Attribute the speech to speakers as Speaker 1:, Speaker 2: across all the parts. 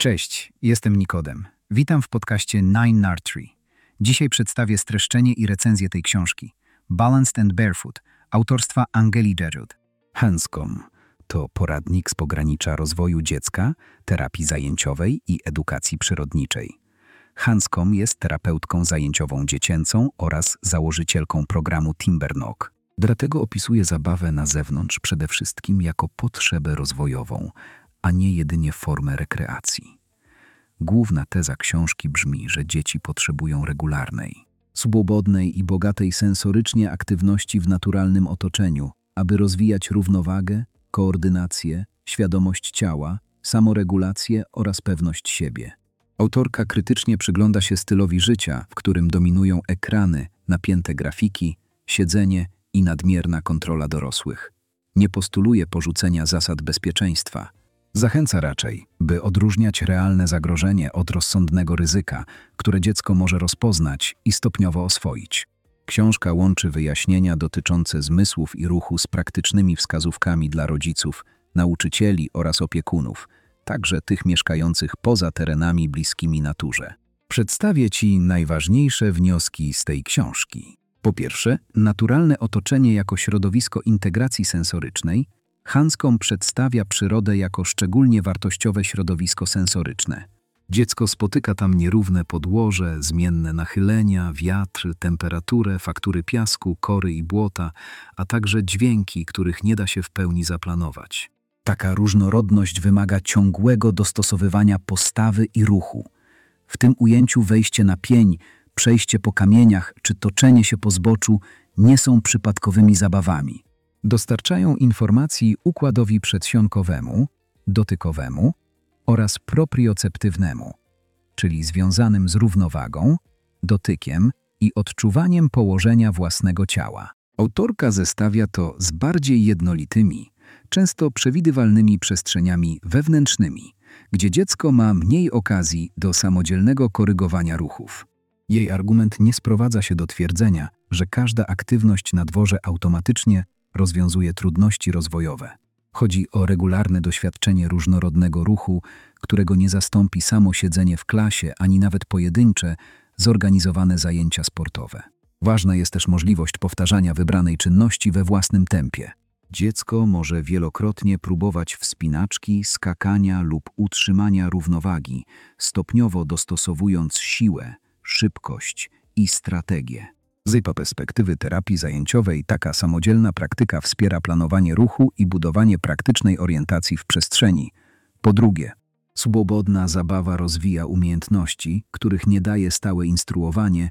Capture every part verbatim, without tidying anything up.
Speaker 1: Cześć, jestem Nikodem. Witam w podcaście Nine Nursery. Dzisiaj przedstawię streszczenie i recenzję tej książki Balanced and Barefoot autorstwa Angeli Gerud.
Speaker 2: Hanscom to poradnik z pogranicza rozwoju dziecka, terapii zajęciowej i edukacji przyrodniczej. Hanscom jest terapeutką zajęciową dziecięcą oraz założycielką programu Timberknock. Dlatego opisuje zabawę na zewnątrz przede wszystkim jako potrzebę rozwojową, a nie jedynie formę rekreacji. Główna teza książki brzmi, że dzieci potrzebują regularnej, swobodnej i bogatej sensorycznie aktywności w naturalnym otoczeniu, aby rozwijać równowagę, koordynację, świadomość ciała, samoregulację oraz pewność siebie. Autorka krytycznie przygląda się stylowi życia, w którym dominują ekrany, napięte grafiki, siedzenie i nadmierna kontrola dorosłych. Nie postuluje porzucenia zasad bezpieczeństwa. Zachęca raczej, by odróżniać realne zagrożenie od rozsądnego ryzyka, które dziecko może rozpoznać i stopniowo oswoić. Książka łączy wyjaśnienia dotyczące zmysłów i ruchu z praktycznymi wskazówkami dla rodziców, nauczycieli oraz opiekunów, także tych mieszkających poza terenami bliskimi naturze. Przedstawię Ci najważniejsze wnioski z tej książki. Po pierwsze, naturalne otoczenie jako środowisko integracji sensorycznej. Hanscom przedstawia przyrodę jako szczególnie wartościowe środowisko sensoryczne. Dziecko spotyka tam nierówne podłoże, zmienne nachylenia, wiatr, temperaturę, faktury piasku, kory i błota, a także dźwięki, których nie da się w pełni zaplanować. Taka różnorodność wymaga ciągłego dostosowywania postawy i ruchu. W tym ujęciu wejście na pień, przejście po kamieniach czy toczenie się po zboczu nie są przypadkowymi zabawami. Dostarczają informacji układowi przedsionkowemu, dotykowemu oraz proprioceptywnemu, czyli związanym z równowagą, dotykiem i odczuwaniem położenia własnego ciała. Autorka zestawia to z bardziej jednolitymi, często przewidywalnymi przestrzeniami wewnętrznymi, gdzie dziecko ma mniej okazji do samodzielnego korygowania ruchów. Jej argument nie sprowadza się do twierdzenia, że każda aktywność na dworze automatycznie rozwiązuje trudności rozwojowe. Chodzi o regularne doświadczenie różnorodnego ruchu, którego nie zastąpi samo siedzenie w klasie, ani nawet pojedyncze, zorganizowane zajęcia sportowe. Ważna jest też możliwość powtarzania wybranej czynności we własnym tempie. Dziecko może wielokrotnie próbować wspinaczki, skakania lub utrzymania równowagi, stopniowo dostosowując siłę, szybkość i strategię. Z perspektywy terapii zajęciowej taka samodzielna praktyka wspiera planowanie ruchu i budowanie praktycznej orientacji w przestrzeni. Po drugie, swobodna zabawa rozwija umiejętności, których nie daje stałe instruowanie.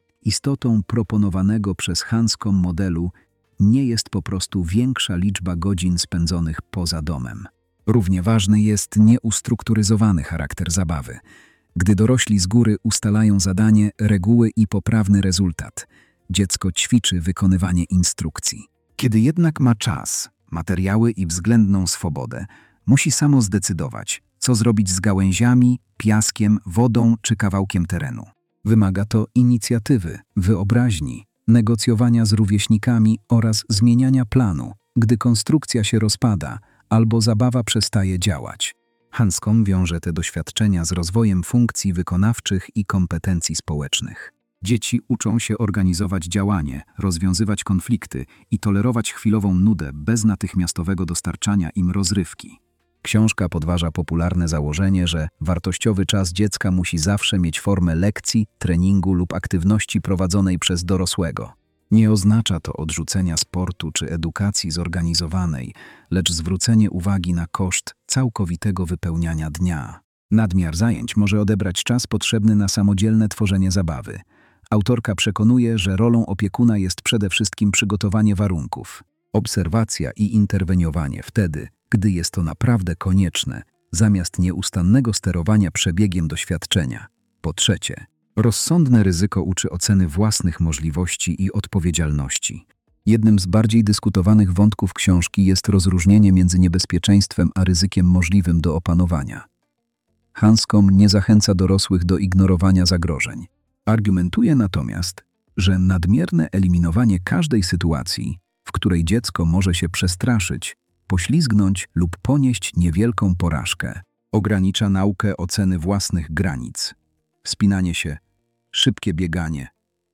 Speaker 2: Istotą proponowanego przez Hanscom modelu nie jest po prostu większa liczba godzin spędzonych poza domem. Równie ważny jest nieustrukturyzowany charakter zabawy. Gdy dorośli z góry ustalają zadanie, reguły i poprawny rezultat, dziecko ćwiczy wykonywanie instrukcji. Kiedy jednak ma czas, materiały i względną swobodę, musi samo zdecydować, co zrobić z gałęziami, piaskiem, wodą czy kawałkiem terenu. Wymaga to inicjatywy, wyobraźni, negocjowania z rówieśnikami oraz zmieniania planu, gdy konstrukcja się rozpada albo zabawa przestaje działać. Hanscom wiąże te doświadczenia z rozwojem funkcji wykonawczych i kompetencji społecznych. Dzieci uczą się organizować działanie, rozwiązywać konflikty i tolerować chwilową nudę bez natychmiastowego dostarczania im rozrywki. Książka podważa popularne założenie, że wartościowy czas dziecka musi zawsze mieć formę lekcji, treningu lub aktywności prowadzonej przez dorosłego. Nie oznacza to odrzucenia sportu czy edukacji zorganizowanej, lecz zwrócenie uwagi na koszt całkowitego wypełniania dnia. Nadmiar zajęć może odebrać czas potrzebny na samodzielne tworzenie zabawy. Autorka przekonuje, że rolą opiekuna jest przede wszystkim przygotowanie warunków, obserwacja i interweniowanie wtedy, gdy jest to naprawdę konieczne, zamiast nieustannego sterowania przebiegiem doświadczenia. Po trzecie, rozsądne ryzyko uczy oceny własnych możliwości i odpowiedzialności. Jednym z bardziej dyskutowanych wątków książki jest rozróżnienie między niebezpieczeństwem a ryzykiem możliwym do opanowania. Hanscom nie zachęca dorosłych do ignorowania zagrożeń. Argumentuje natomiast, że nadmierne eliminowanie każdej sytuacji, w której dziecko może się przestraszyć, poślizgnąć lub ponieść niewielką porażkę, Ogranicza naukę oceny własnych granic. Wspinanie się, szybkie bieganie,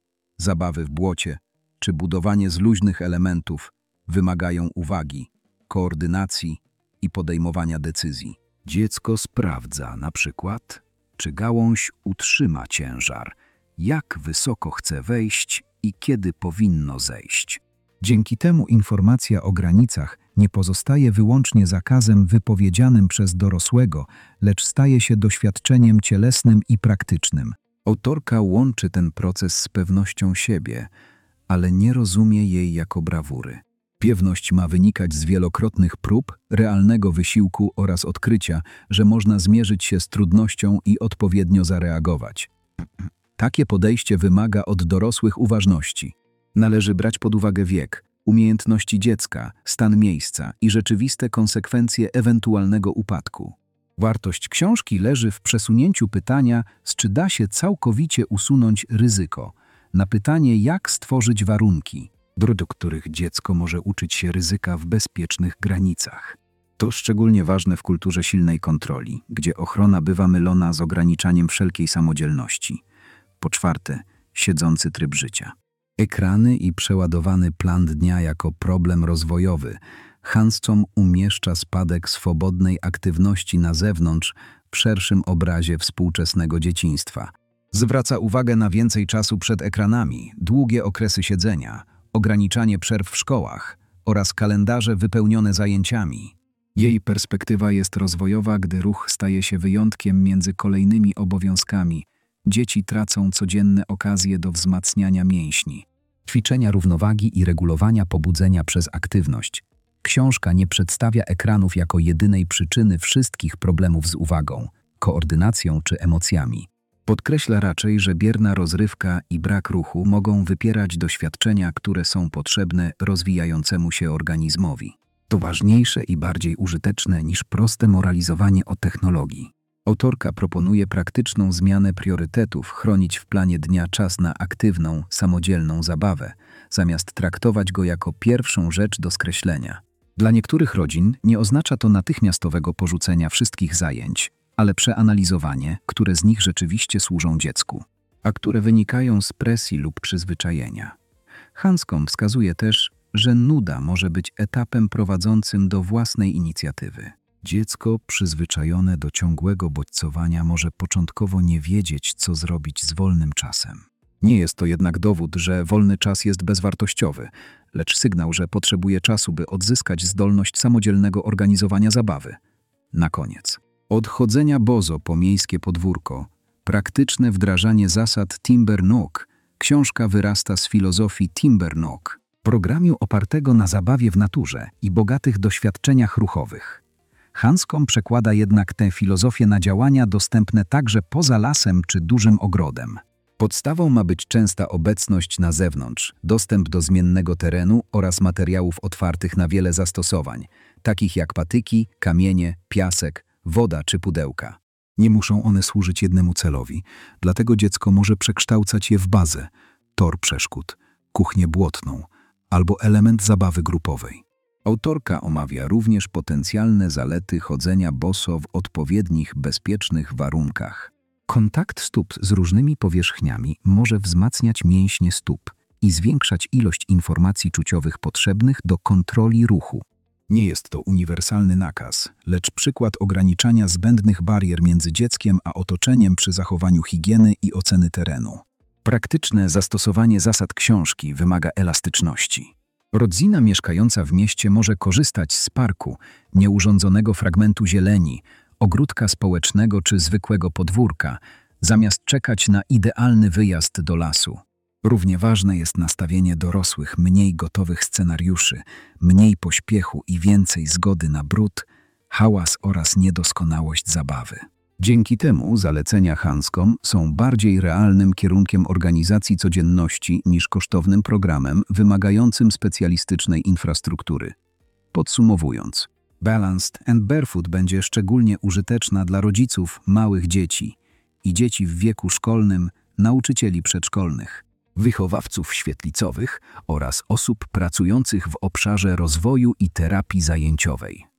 Speaker 2: zabawy w błocie czy budowanie z luźnych elementów wymagają uwagi, koordynacji i podejmowania decyzji. Dziecko sprawdza na przykład, czy gałąź utrzyma ciężar, jak wysoko chce wejść i kiedy powinno zejść.
Speaker 1: Dzięki temu informacja o granicach nie pozostaje wyłącznie zakazem wypowiedzianym przez dorosłego, lecz staje się doświadczeniem cielesnym i praktycznym.
Speaker 2: Autorka łączy ten proces z pewnością siebie, ale nie rozumie jej jako brawury. Pewność ma wynikać z wielokrotnych prób, realnego wysiłku oraz odkrycia, że można zmierzyć się z trudnością i odpowiednio zareagować. Takie podejście wymaga od dorosłych uważności. Należy brać pod uwagę wiek, umiejętności dziecka, stan miejsca i rzeczywiste konsekwencje ewentualnego upadku. Wartość książki leży w przesunięciu pytania, z czy da się całkowicie usunąć ryzyko, na pytanie, jak stworzyć warunki, do których dziecko może uczyć się ryzyka w bezpiecznych granicach. To szczególnie ważne w kulturze silnej kontroli, gdzie ochrona bywa mylona z ograniczaniem wszelkiej samodzielności. Po czwarte, siedzący tryb życia. Ekrany i przeładowany plan dnia jako problem rozwojowy. Hanscom umieszcza spadek swobodnej aktywności na zewnątrz w szerszym obrazie współczesnego dzieciństwa. Zwraca uwagę na więcej czasu przed ekranami, długie okresy siedzenia, ograniczanie przerw w szkołach oraz kalendarze wypełnione zajęciami. Jej perspektywa jest rozwojowa, gdy ruch staje się wyjątkiem między kolejnymi obowiązkami. Dzieci tracą codzienne okazje do wzmacniania mięśni. Ćwiczenia równowagi i regulowania pobudzenia przez aktywność. Książka nie przedstawia ekranów jako jedynej przyczyny wszystkich problemów z uwagą, koordynacją czy emocjami. Podkreśla raczej, że bierna rozrywka i brak ruchu mogą wypierać doświadczenia, które są potrzebne rozwijającemu się organizmowi. To ważniejsze i bardziej użyteczne niż proste moralizowanie o technologii. Autorka proponuje praktyczną zmianę priorytetów, chronić w planie dnia czas na aktywną, samodzielną zabawę, zamiast traktować go jako pierwszą rzecz do skreślenia. Dla niektórych rodzin nie oznacza to natychmiastowego porzucenia wszystkich zajęć, ale przeanalizowanie, które z nich rzeczywiście służą dziecku, a które wynikają z presji lub przyzwyczajenia. Hanscom wskazuje też, że nuda może być etapem prowadzącym do własnej inicjatywy. Dziecko przyzwyczajone do ciągłego bodźcowania może początkowo nie wiedzieć, co zrobić z wolnym czasem. Nie jest to jednak dowód, że wolny czas jest bezwartościowy, lecz sygnał, że potrzebuje czasu, by odzyskać zdolność samodzielnego organizowania zabawy. Na koniec. Od chodzenia bozo po miejskie podwórko, praktyczne wdrażanie zasad Timber Nook. Książka wyrasta z filozofii Timber Nook, programu opartego na zabawie w naturze i bogatych doświadczeniach ruchowych. Hanscom przekłada jednak tę filozofię na działania dostępne także poza lasem czy dużym ogrodem. Podstawą ma być częsta obecność na zewnątrz, dostęp do zmiennego terenu oraz materiałów otwartych na wiele zastosowań, takich jak patyki, kamienie, piasek, woda czy pudełka. Nie muszą one służyć jednemu celowi, dlatego dziecko może przekształcać je w bazę, tor przeszkód, kuchnię błotną albo element zabawy grupowej. Autorka omawia również potencjalne zalety chodzenia boso w odpowiednich, bezpiecznych warunkach. Kontakt stóp z różnymi powierzchniami może wzmacniać mięśnie stóp i zwiększać ilość informacji czuciowych potrzebnych do kontroli ruchu. Nie jest to uniwersalny nakaz, lecz przykład ograniczania zbędnych barier między dzieckiem a otoczeniem przy zachowaniu higieny i oceny terenu. Praktyczne zastosowanie zasad książki wymaga elastyczności. Rodzina mieszkająca w mieście może korzystać z parku, nieurządzonego fragmentu zieleni, ogródka społecznego czy zwykłego podwórka, zamiast czekać na idealny wyjazd do lasu. Równie ważne jest nastawienie dorosłych, mniej gotowych scenariuszy, mniej pośpiechu i więcej zgody na brud, hałas oraz niedoskonałość zabawy. Dzięki temu zalecenia Hanscom są bardziej realnym kierunkiem organizacji codzienności niż kosztownym programem wymagającym specjalistycznej infrastruktury. Podsumowując, Balanced and Barefoot będzie szczególnie użyteczna dla rodziców małych dzieci i dzieci w wieku szkolnym, nauczycieli przedszkolnych, wychowawców świetlicowych oraz osób pracujących w obszarze rozwoju i terapii zajęciowej.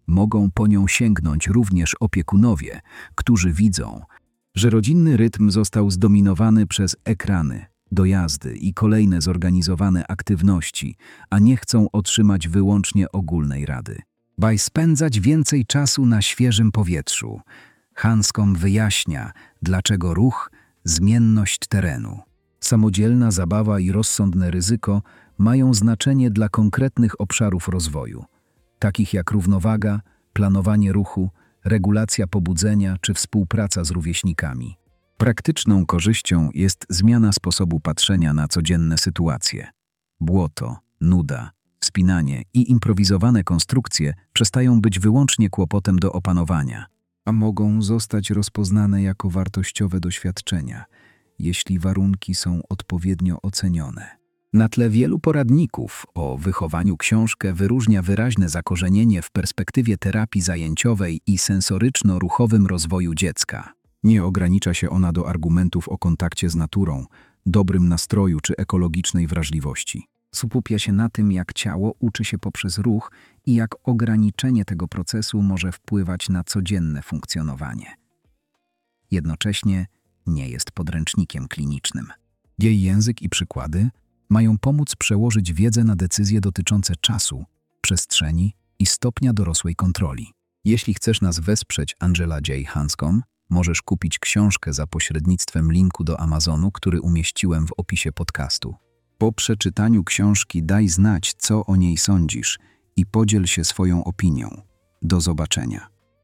Speaker 2: Mogą po nią sięgnąć również opiekunowie, którzy widzą, że rodzinny rytm został zdominowany przez ekrany, dojazdy i kolejne zorganizowane aktywności, a nie chcą otrzymać wyłącznie ogólnej rady. Baj spędzać więcej czasu na świeżym powietrzu. Hanscom wyjaśnia, dlaczego ruch, zmienność terenu, samodzielna zabawa i rozsądne ryzyko mają znaczenie dla konkretnych obszarów rozwoju, takich jak równowaga, planowanie ruchu, regulacja pobudzenia czy współpraca z rówieśnikami. Praktyczną korzyścią jest zmiana sposobu patrzenia na codzienne sytuacje. Błoto, nuda, wspinanie i improwizowane konstrukcje przestają być wyłącznie kłopotem do opanowania, a mogą zostać rozpoznane jako wartościowe doświadczenia, jeśli warunki są odpowiednio ocenione. Na tle wielu poradników o wychowaniu książkę wyróżnia wyraźne zakorzenienie w perspektywie terapii zajęciowej i sensoryczno-ruchowym rozwoju dziecka. Nie ogranicza się ona do argumentów o kontakcie z naturą, dobrym nastroju czy ekologicznej wrażliwości. Skupia się na tym, jak ciało uczy się poprzez ruch i jak ograniczenie tego procesu może wpływać na codzienne funkcjonowanie. Jednocześnie nie jest podręcznikiem klinicznym. Jej język i przykłady mają pomóc przełożyć wiedzę na decyzje dotyczące czasu, przestrzeni i stopnia dorosłej kontroli. Jeśli chcesz nas wesprzeć, Angela J. Hanscom, możesz kupić książkę za pośrednictwem linku do Amazonu, który umieściłem w opisie podcastu. Po przeczytaniu książki daj znać, co o niej sądzisz i podziel się swoją opinią. Do zobaczenia.